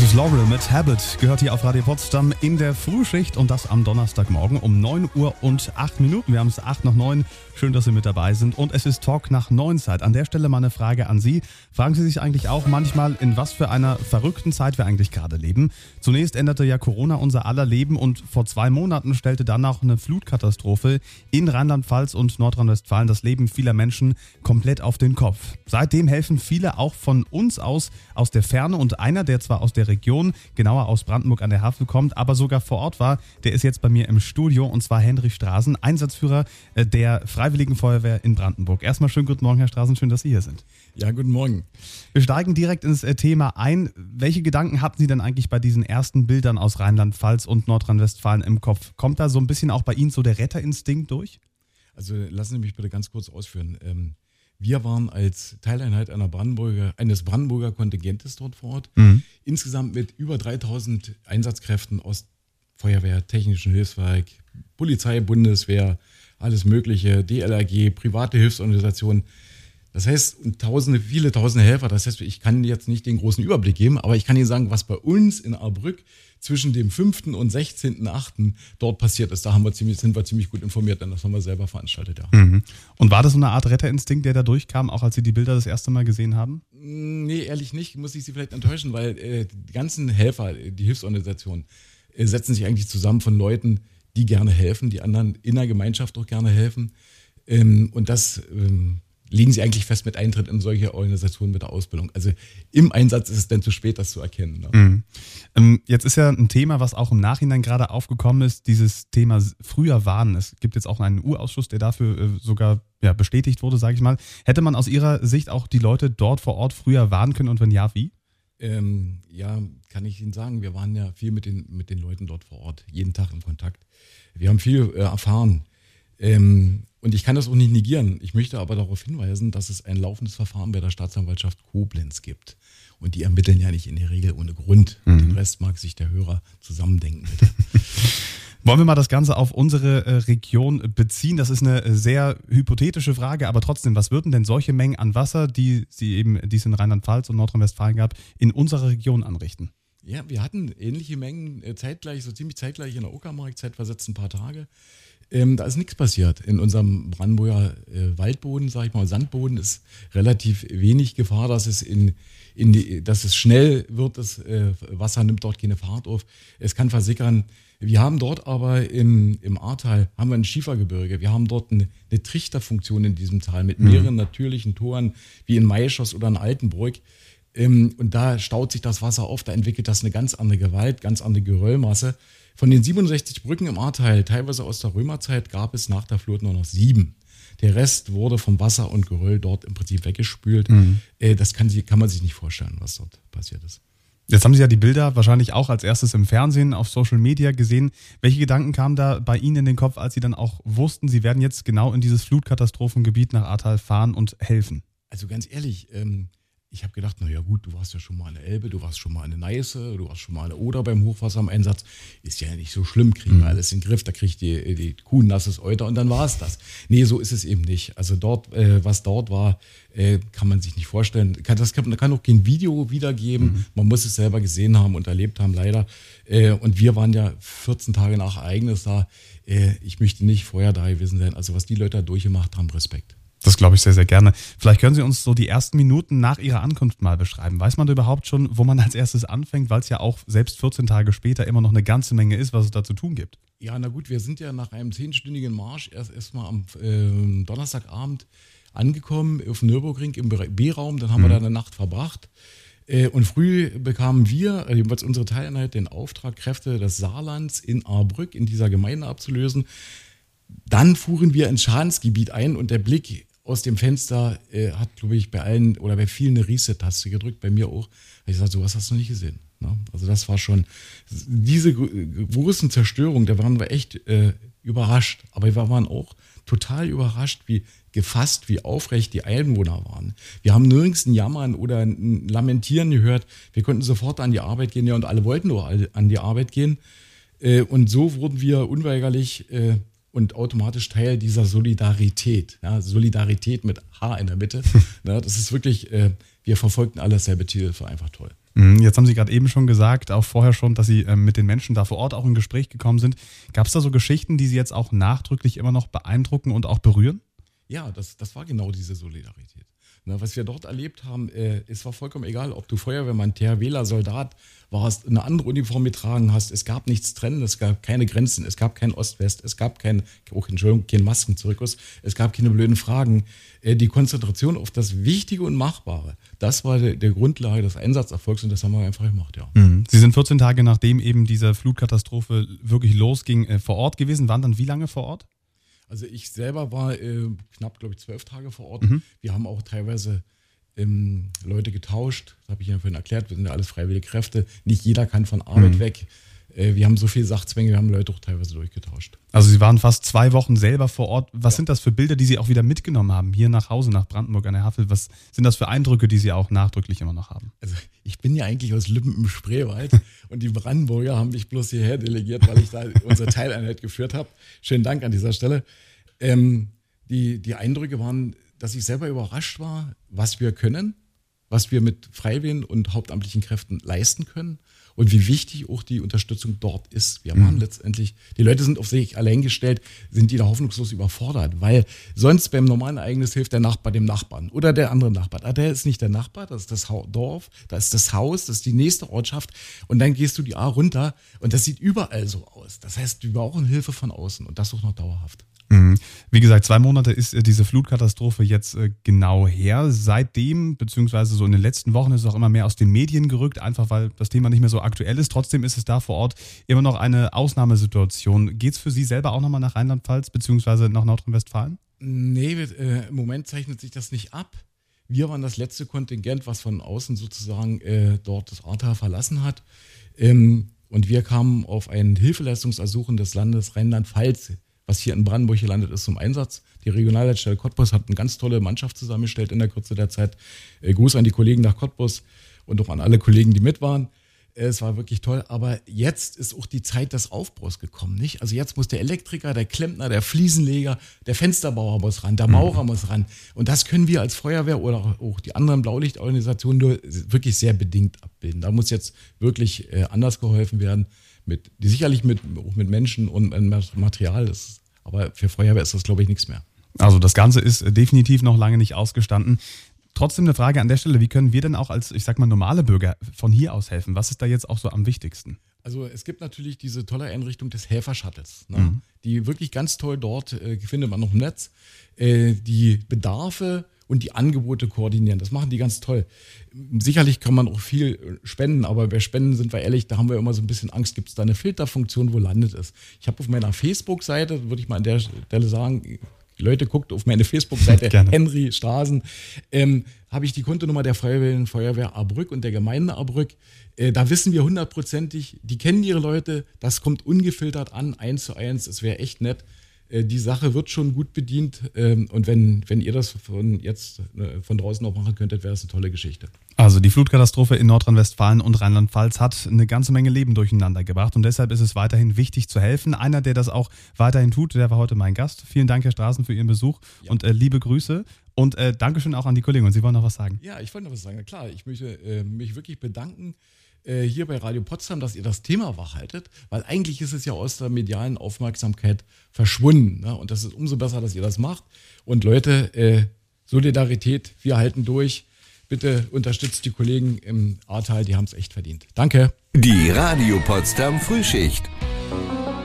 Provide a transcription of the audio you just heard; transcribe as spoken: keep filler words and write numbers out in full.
Moses Laurel mit Habit gehört hier auf Radio Potsdam in der Frühschicht und das am Donnerstagmorgen um neun Uhr und acht Minuten. Wir haben es acht nach neun. Schön, dass Sie mit dabei sind. Und es ist Talk nach neun Zeit. An der Stelle mal eine Frage an Sie. Fragen Sie sich eigentlich auch manchmal, in was für einer verrückten Zeit wir eigentlich gerade leben? Zunächst änderte ja Corona unser aller Leben und vor zwei Monaten stellte dann auch eine Flutkatastrophe in Rheinland-Pfalz und Nordrhein-Westfalen das Leben vieler Menschen komplett auf den Kopf. Seitdem helfen viele auch von uns aus, aus der Ferne, und einer, der zwar aus der Region, genauer aus Brandenburg an der Havel kommt, aber sogar vor Ort war, der ist jetzt bei mir im Studio, und zwar Henry Straßen, Einsatzführer der Freiwilligen Feuerwehr in Brandenburg. Erstmal schönen guten Morgen, Herr Straßen, schön, dass Sie hier sind. Ja, guten Morgen. Wir steigen direkt ins Thema ein. Welche Gedanken hatten Sie denn eigentlich bei diesen ersten Bildern aus Rheinland-Pfalz und Nordrhein-Westfalen im Kopf? Kommt da so ein bisschen auch bei Ihnen so der Retterinstinkt durch? Also lassen Sie mich bitte ganz kurz ausführen. Ähm, wir waren als Teileinheit einer Brandenburger, eines Brandenburger Kontingentes dort vor Ort. Mhm. Insgesamt mit über dreitausend Einsatzkräften aus Feuerwehr, Technischen Hilfswerk, Polizei, Bundeswehr, alles Mögliche, D L R G, private Hilfsorganisationen. Das heißt, tausende, viele tausende Helfer. Das heißt, ich kann jetzt nicht den großen Überblick geben, aber ich kann Ihnen sagen, was bei uns in Ahrbrück zwischen dem fünften und sechzehnten achten dort passiert ist. Da haben wir ziemlich, sind wir ziemlich gut informiert, denn das haben wir selber veranstaltet. Ja. Mhm. Und war das so eine Art Retterinstinkt, der da durchkam, auch als Sie die Bilder das erste Mal gesehen haben? Nee, ehrlich nicht, muss ich Sie vielleicht enttäuschen, weil äh, die ganzen Helfer, die Hilfsorganisationen, äh, setzen sich eigentlich zusammen von Leuten, die gerne helfen, die anderen in der Gemeinschaft auch gerne helfen. Ähm, und das ähm, legen sie eigentlich fest mit Eintritt in solche Organisationen mit der Ausbildung. Also im Einsatz ist es dann zu spät, das zu erkennen. Ne? Mhm. Ähm, jetzt ist ja ein Thema, was auch im Nachhinein gerade aufgekommen ist, dieses Thema früher warnen. Es gibt jetzt auch einen U-Ausschuss, der dafür äh, sogar ja, bestätigt wurde, sage ich mal. Hätte man aus Ihrer Sicht auch die Leute dort vor Ort früher warnen können, und wenn ja, wie? Ähm, ja, kann ich Ihnen sagen, wir waren ja viel mit den, mit den Leuten dort vor Ort, jeden Tag im Kontakt. Wir haben viel äh, erfahren. Ähm, und ich kann das auch nicht negieren. Ich möchte aber darauf hinweisen, dass es ein laufendes Verfahren bei der Staatsanwaltschaft Koblenz gibt. Und die ermitteln ja nicht in der Regel ohne Grund. Mhm. Den Rest mag sich der Hörer zusammendenken, bitte. Wollen wir mal das Ganze auf unsere äh, Region beziehen? Das ist eine sehr hypothetische Frage, aber trotzdem, was würden denn solche Mengen an Wasser, die sie eben, die es in Rheinland-Pfalz und Nordrhein-Westfalen gab, in unserer Region anrichten? Ja, wir hatten ähnliche Mengen äh, zeitgleich, so ziemlich zeitgleich in der Uckermark, zeitversetzt ein paar Tage. Ähm, da ist nichts passiert. In unserem Brandenburger äh, Waldboden, sag ich mal, Sandboden, ist relativ wenig Gefahr, dass es in, in die, dass es schnell wird. Das äh, Wasser nimmt dort keine Fahrt auf. Es kann versickern. Wir haben dort aber im, im Ahrtal haben wir ein Schiefergebirge. Wir haben dort eine, eine Trichterfunktion in diesem Tal mit mehreren mhm. natürlichen Toren, wie in Maischos oder in Altenburg. Ähm, und da staut sich das Wasser auf. Da entwickelt das eine ganz andere Gewalt, ganz andere Geröllmasse. Von den siebenundsechzig Brücken im Ahrtal, teilweise aus der Römerzeit, gab es nach der Flut nur noch sieben. Der Rest wurde vom Wasser und Geröll dort im Prinzip weggespült. Mhm. Äh, das kann, kann man sich nicht vorstellen, was dort passiert ist. Jetzt haben Sie ja die Bilder wahrscheinlich auch als erstes im Fernsehen, auf Social Media gesehen. Welche Gedanken kamen da bei Ihnen in den Kopf, als Sie dann auch wussten, Sie werden jetzt genau in dieses Flutkatastrophengebiet nach Ahrtal fahren und helfen? Also ganz ehrlich, ähm, ich habe gedacht, naja gut, du warst ja schon mal an der Elbe, du warst schon mal an der Neiße, du warst schon mal an der Oder beim Hochwasser im Einsatz. Ist ja nicht so schlimm, kriegen wir alles in den Griff, da kriegt die, die Kuh ein nasses Euter und dann war es das. Nee, so ist es eben nicht. Also dort, äh, was dort war, äh, kann man sich nicht vorstellen. Kann, das kann, kann auch kein Video wiedergeben. Mhm. Man muss es selber gesehen haben und erlebt haben, leider. Äh, und wir waren ja vierzehn Tage nach Ereignis da. Äh, ich möchte nicht vorher da gewesen sein. Also was die Leute da durchgemacht haben, Respekt. Das glaube ich sehr, sehr gerne. Vielleicht können Sie uns so die ersten Minuten nach Ihrer Ankunft mal beschreiben. Weiß man da überhaupt schon, wo man als erstes anfängt, weil es ja auch selbst vierzehn Tage später immer noch eine ganze Menge ist, was es da zu tun gibt? Ja, na gut, wir sind ja nach einem zehnstündigen Marsch erst erstmal am äh, Donnerstagabend angekommen auf dem Nürburgring im B-Raum. Dann haben mhm. wir da eine Nacht verbracht. Äh, und früh bekamen wir, jedenfalls unsere Teileinheit, den Auftrag, Kräfte des Saarlands in Ahrbrück, in dieser Gemeinde abzulösen. Dann fuhren wir ins Schadensgebiet ein und der Blick aus dem Fenster äh, hat, glaube ich, bei allen oder bei vielen eine Reset-Taste gedrückt, bei mir auch. Ich sagte, sowas hast du nicht gesehen. Ne? Also das war schon, diese großen Zerstörungen, da waren wir echt äh, überrascht. Aber wir waren auch total überrascht, wie gefasst, wie aufrecht die Einwohner waren. Wir haben nirgends ein Jammern oder ein Lamentieren gehört. Wir konnten sofort an die Arbeit gehen, ja, und alle wollten doch an die Arbeit gehen. Äh, und so wurden wir unweigerlich äh, und automatisch Teil dieser Solidarität. Ja, Solidarität mit H in der Mitte. Ja, das ist wirklich, äh, wir verfolgten alle dasselbe Ziel, das war einfach toll. Jetzt haben Sie gerade eben schon gesagt, auch vorher schon, dass Sie mit den Menschen da vor Ort auch in Gespräch gekommen sind. Gab es da so Geschichten, die Sie jetzt auch nachdrücklich immer noch beeindrucken und auch berühren? Ja, das, das war genau diese Solidarität. Na, was wir dort erlebt haben, äh, es war vollkommen egal, ob du Feuerwehrmann, THWler, Soldat warst, eine andere Uniform getragen hast. Es gab nichts trennen, es gab keine Grenzen, es gab kein Ost-West, es gab kein, oh, Entschuldigung, kein Maskenzirkus, es gab keine blöden Fragen. Äh, die Konzentration auf das Wichtige und Machbare, das war der, der Grundlage des Einsatzerfolgs und das haben wir einfach gemacht, ja. Mhm. Sie sind vierzehn Tage nachdem eben diese Flutkatastrophe wirklich losging, äh, vor Ort gewesen. Waren dann wie lange vor Ort? Also ich selber war äh, knapp, glaube ich, zwölf Tage vor Ort. Mhm. Wir haben auch teilweise ähm, Leute getauscht. Das habe ich Ihnen vorhin erklärt. Wir sind ja alles freiwillige Kräfte. Nicht jeder kann von Arbeit mhm. weg. Äh, wir haben so viel Sachzwänge, wir haben Leute auch teilweise durchgetauscht. Also Sie waren fast zwei Wochen selber vor Ort. Was ja. sind das für Bilder, die Sie auch wieder mitgenommen haben, hier nach Hause, nach Brandenburg an der Havel? Was sind das für Eindrücke, die Sie auch nachdrücklich immer noch haben? Also ich bin ja eigentlich aus Lübben im Spreewald und die Brandenburger haben mich bloß hierher delegiert, weil ich da unsere Teileinheit geführt habe. Schönen Dank an dieser Stelle. Ähm, die, die Eindrücke waren, dass ich selber überrascht war, was wir können, was wir mit Freiwilligen und hauptamtlichen Kräften leisten können und wie wichtig auch die Unterstützung dort ist. Wir waren mhm. letztendlich, die Leute sind auf sich allein gestellt, sind die da hoffnungslos überfordert, weil sonst beim normalen Ereignis hilft der Nachbar dem Nachbarn oder der andere Nachbar. Ah, der ist nicht der Nachbar, das ist das Dorf, das ist das Haus, das ist die nächste Ortschaft und dann gehst du die A runter und das sieht überall so aus. Das heißt, wir brauchen Hilfe von außen und das auch noch dauerhaft. Wie gesagt, zwei Monate ist diese Flutkatastrophe jetzt genau her. Seitdem, beziehungsweise so in den letzten Wochen, ist es auch immer mehr aus den Medien gerückt, einfach weil das Thema nicht mehr so aktuell ist. Trotzdem ist es da vor Ort immer noch eine Ausnahmesituation. Geht es für Sie selber auch nochmal nach Rheinland-Pfalz, beziehungsweise nach Nordrhein-Westfalen? Nee, äh, im Moment zeichnet sich das nicht ab. Wir waren das letzte Kontingent, was von außen sozusagen äh, dort das Ahrtal verlassen hat. Ähm, und wir kamen auf ein Hilfeleistungsersuchen des Landes Rheinland-Pfalz, was hier in Brandenburg gelandet ist, zum Einsatz. Die Regionalleitstelle Cottbus hat eine ganz tolle Mannschaft zusammengestellt in der Kürze der Zeit. Äh, Gruß an die Kollegen nach Cottbus und auch an alle Kollegen, die mit waren. Äh, es war wirklich toll. Aber jetzt ist auch die Zeit des Aufbruchs gekommen, nicht? Also jetzt muss der Elektriker, der Klempner, der Fliesenleger, der Fensterbauer muss ran, der Maurer mhm. muss ran. Und das können wir als Feuerwehr oder auch die anderen Blaulichtorganisationen nur wirklich sehr bedingt abbilden. Da muss jetzt wirklich äh, anders geholfen werden. Mit, die sicherlich mit, auch mit Menschen und mit Material, das, aber für Feuerwehr ist das, glaube ich, nichts mehr. Also das Ganze ist definitiv noch lange nicht ausgestanden. Trotzdem eine Frage an der Stelle, wie können wir denn auch als, ich sag mal, normale Bürger von hier aus helfen? Was ist da jetzt auch so am wichtigsten? Also es gibt natürlich diese tolle Einrichtung des Helfer-Shuttles, ne? Mhm. Die wirklich ganz toll dort, äh, findet man noch im Netz, äh, die Bedarfe und die Angebote koordinieren. Das machen die ganz toll. Sicherlich kann man auch viel spenden, aber bei Spenden sind wir ehrlich, da haben wir immer so ein bisschen Angst, gibt es da eine Filterfunktion, wo landet es? Ich habe auf meiner Facebook-Seite, würde ich mal an der Stelle sagen, Leute, guckt auf meine Facebook-Seite Henry Straßen, ähm, habe ich die Kontonummer der Freiwilligen Feuerwehr Ahrbrück und der Gemeinde Ahrbrück. Äh, da wissen wir hundertprozentig, die kennen ihre Leute, das kommt ungefiltert an, eins zu eins, es wäre echt nett. Die Sache wird schon gut bedient und wenn, wenn ihr das von jetzt von draußen auch machen könntet, wäre das eine tolle Geschichte. Also die Flutkatastrophe in Nordrhein-Westfalen und Rheinland-Pfalz hat eine ganze Menge Leben durcheinander gebracht und deshalb ist es weiterhin wichtig zu helfen. Einer, der das auch weiterhin tut, der war heute mein Gast. Vielen Dank, Herr Straßen, für Ihren Besuch ja. und äh, liebe Grüße. Und äh, Dankeschön auch an die Kollegen. Und Sie wollen noch was sagen? Ja, ich wollte noch was sagen. Klar, ich möchte äh, mich wirklich bedanken hier bei Radio Potsdam, dass ihr das Thema wachhaltet, weil eigentlich ist es ja aus der medialen Aufmerksamkeit verschwunden. Ne? Und das ist umso besser, dass ihr das macht. Und Leute, äh, Solidarität, wir halten durch. Bitte unterstützt die Kollegen im Ahrtal, die haben es echt verdient. Danke. Die Radio Potsdam Frühschicht.